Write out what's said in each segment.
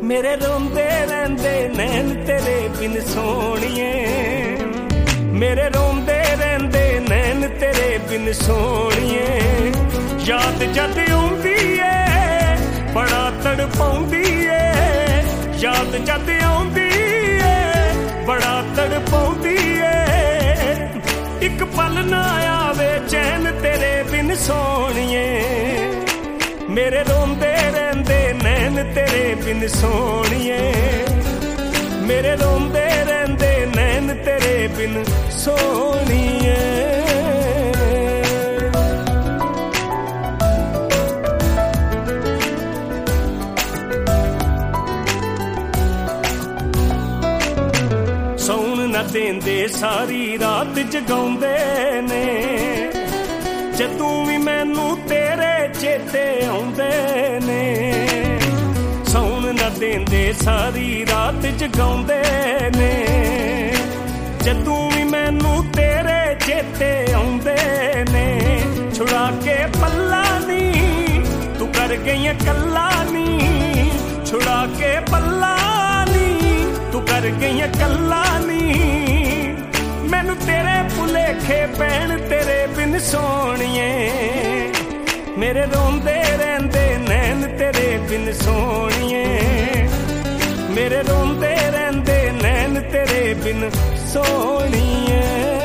मेरे रोंदे रहिंदे नैन तेरे बिन सोहणिए, मेरे रोंदे रहिंदे नैन तेरे बिन सोहणिए। याद जद आउंदी ऐ बड़ा तड़पाउंदी ऐ, याद जद आउंदी ऐ बड़ा तड़पाउंदी ऐ। इक पल ना आवे चैन तेरे बिन सोहणिए, मेरे रोंदे रहिंदे नैन तेरे बिन सोहणिए, मेरे रोंदे रहिंदे नैन तेरे बिन सोहणिए। सौण न देंदे सारी रात जगाउंदे ने, जदों भी मैनू तेरे चेते आउंदे ने। सौण न देंदे सारी रात जगाउंदे ने, जदों भी मैनू तेरे चेते आउंदे ने। छुड़ा के पल्ला नी तू कर गई कल्ला नी, छुड़ा के पल्ला नी तू कर गई कल्ला नी। मैनू तेरे भुलेखे पैण तेरे बिन सोहणिए, मेरे रोंदे रहिंदे नैन तेरे बिन सोहणिए, मेरे रोंदे रहिंदे नैन तेरे बिन सोहणिए।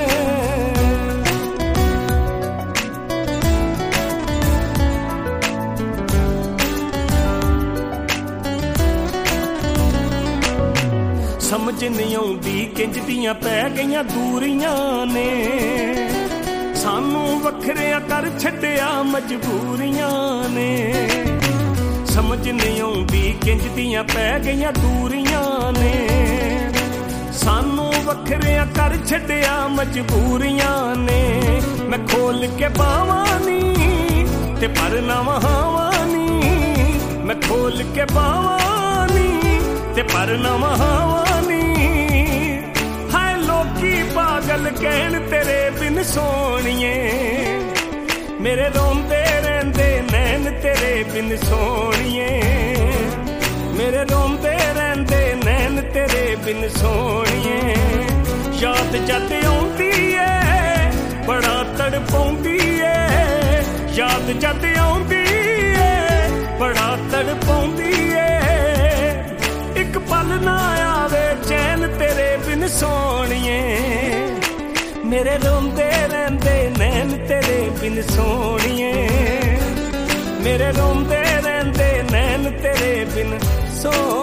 समझ नहीं आउंदी किंज दियां पै गईयां दूरियां ने, सानू वखरिया कर छड्डिया मजबूरियां ने। समझ नहीं आउंदी किंज दियां पै गईयां दूरियां ने, सानू वखरिया कर छड्डिया मजबूरियां ने। मैं खोल के बावां नी ते पर ना वहावां नी, मैं खोल के बावां नी ते पर ना वहावां नी। हाय लोकी पागल कहण तेरे बिन सोहणिए, मेरे रोंदे रहिंदे नैन तेरे बिन सोहणिए, मेरे रोंदे रहिंदे नैन तेरे बिन सोहणिए। याद जद आउंदी ऐ बड़ा तड़पाउंदी ऐ, याद जद आउंदी ऐ बड़ा तड़पाउंदी ऐ। इक पल ना आवे चैन तेरे बिन सोहणिए, मेरे रोंदे रहिंदे नैन तेरे बिन सोहणिए, मेरे रोंदे रहिंदे नैन तेरे बिन सोहणिए।